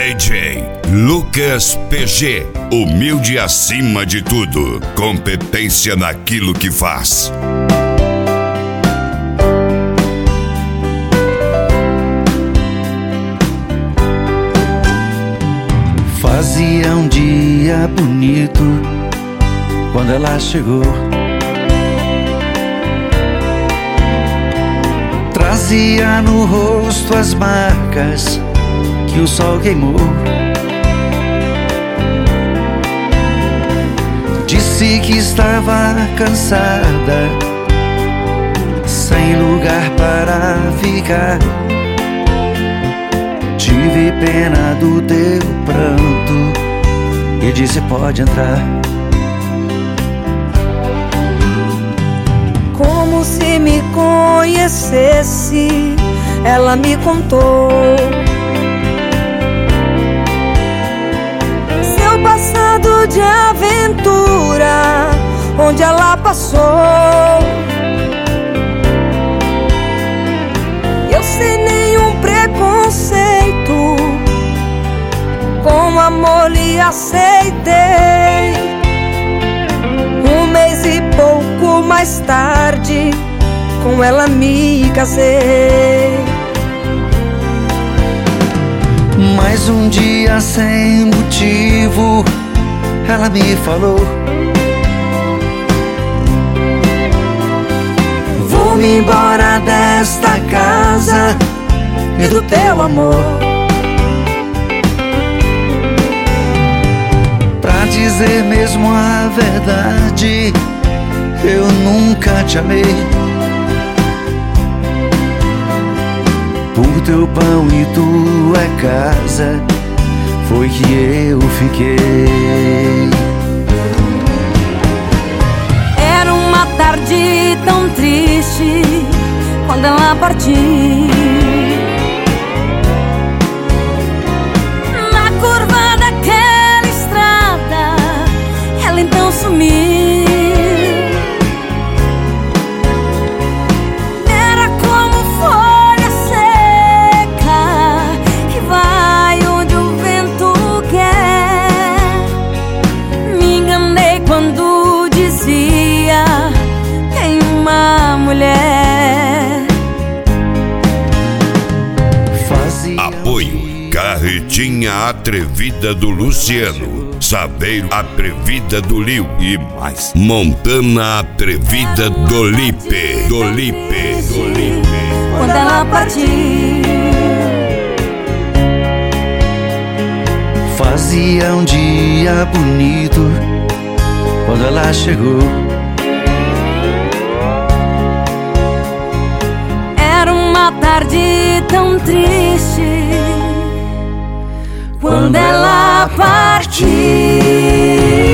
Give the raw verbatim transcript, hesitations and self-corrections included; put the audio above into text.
D J Lucas P G, humilde acima de tudo, competência naquilo que faz. Fazia um dia bonito quando ela chegou. Trazia no rosto as marcas que o sol queimou. Disse que estava cansada, sem lugar para ficar. Tive pena do teu pranto e disse: pode entrar. Como se me conhecesse, ela me contou seu passado de aventura, onde ela passou. Eu sem nenhum preconceito, com amor lhe aceitei. Um mês e pouco mais tarde, com ela me casei. Mais um dia sem motivo, ela me falou: vou-me embora desta casa e do teu amor. Pra dizer mesmo a verdade, eu nunca te amei. Por teu pão e tua casa foi que eu fiquei. Era uma tarde tão triste quando ela partiu. Na curva daquela estrada, ela então sumiu. Era como folha seca que vai onde o vento quer. Me enganei quando dizia: tem uma mulher. Apoio Carretinha Atrevida do Luciano, Saveiro Atrevida do Liu e mais Montana Atrevida do Lipe, do Lipe, do Lipe. Quando ela partiu, fazia um dia bonito quando ela chegou. era uma tarde tão triste quando ela partiu.